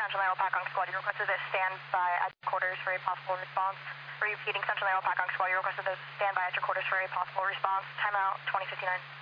Central Aero Pakong Squad. You requested a standby at your quarters for a possible response. Repeating, Central Aero Pakong Squad. You requested a standby at your quarters for a possible response. Timeout 2059.